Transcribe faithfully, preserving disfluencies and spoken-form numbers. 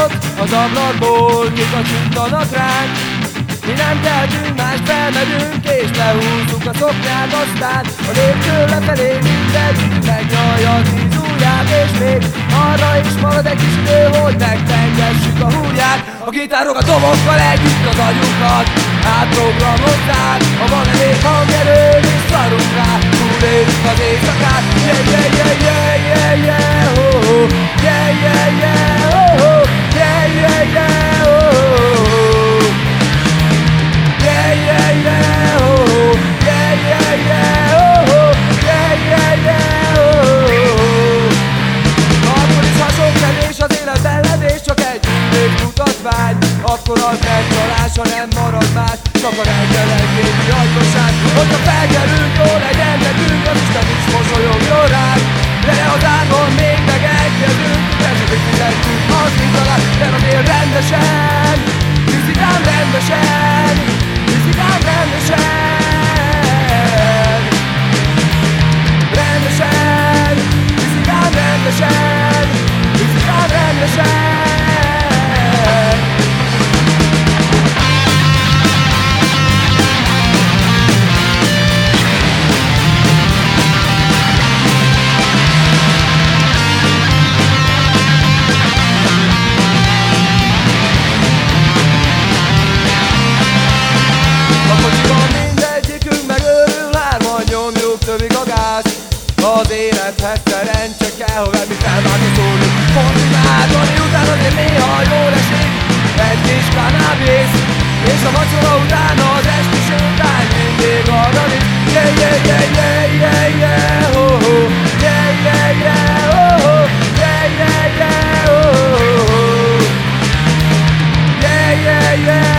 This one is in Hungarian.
ott az ablakból kikacsintanak ránk. Mi nem tehetünk más, felmegyünk és lehúzzuk a szoknyát, aztán a lépcső lefelé mindegyik megnyalja a tíz ujját, és még arra is marad egy kis idő, hogy megpengessük a húrját. A gitárokat dobokkal együtt az agyunkat átprogramozzák, ha van elég hangerő és szarunk rá, túléljük az éjszakát. Yeah, yeah, yeah, yeah, yeah, yeah, oh, oh. Yeah, yeah, yeah, oh, oh. Yeah, yeah, yeah, oh, oh. Yeah, yeah, yeah, oh, yeah, yeah, yeah, oh, yeah, yeah, yeah, oh. Akkor is hasonlás az élet ellenés, csak egy mutatvány. Akkor az nem csalás, ha nem marad más, csak a reggelenkénti agyosság. Hogyha felkelünk, jól legyen nekünk, az Isten is mosolyogjon ránk. De az ágon még megegyezünk, persze még fizetünk, az mi talán, de azért rendesen, fizikán rendesen, fizikán rendesen, rendesen, fizikán rendesen, fizikán rendesen. Tövig a gáz, az élethez szerencse kell, ha velmi felvárni szólunk. Pont imádon, után azért néha jól esik egy kis kannábisz, és a vacsora után az esti sétány mindig arra is. Yeah, yeah, yeah, yeah, yeah, yeah, oh, oh. Yeah, yeah, yeah, oh, oh. Yeah, yeah, yeah, oh, oh. Yeah, yeah, yeah.